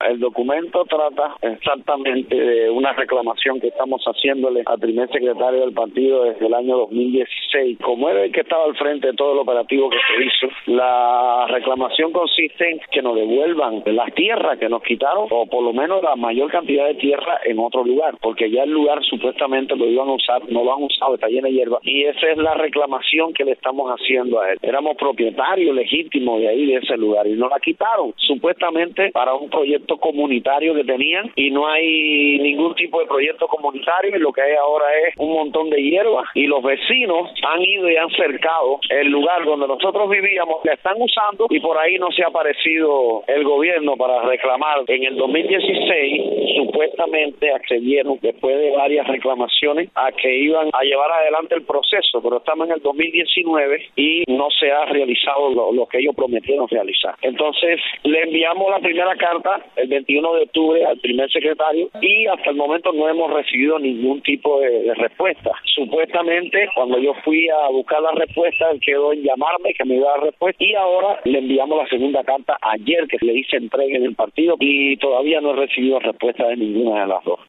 el documento trata exactamente de una reclamación que estamos haciéndole al primer secretario del partido desde el año 2016. Como era el que estaba al frente de todo el operativo que se hizo, la reclamación consiste en que nos devuelvan las tierras que nos quitaron, o por lo menos la mayor cantidad de tierra en otro lugar, porque ya el lugar supuestamente lo iban a usar, no lo han usado, está lleno de hierba, y esa es la reclamación que le estamos haciendo a él. Éramos propietarios legítimos de ahí, de ese lugar, y nos la quitaron, supuestamente para un proyecto comunitario que tenían, y no hay ningún tipo de proyecto comunitario, y lo que hay ahora es un montón de hierba, y los vecinos han ido y han cercado el lugar donde nosotros vivíamos, la están usando, y por ahí no se ha aparecido el gobierno para reclamar. En el 2016 supuestamente accedieron, después de varias reclamaciones, a que iban a llevar adelante el proceso, pero estamos en el 2019 y no se ha realizado lo que ellos prometieron realizar. Entonces le enviamos la primera carta el 21 de octubre al primer secretario y hasta el momento no hemos recibido ningún tipo de respuesta. Supuestamente cuando yo fui a buscar la respuesta, él quedó en llamarme que me iba a dar respuesta, y ahora le enviamos la segunda carta ayer que le hice entrega en el partido y todavía no he recibido respuesta de ninguna de las dos.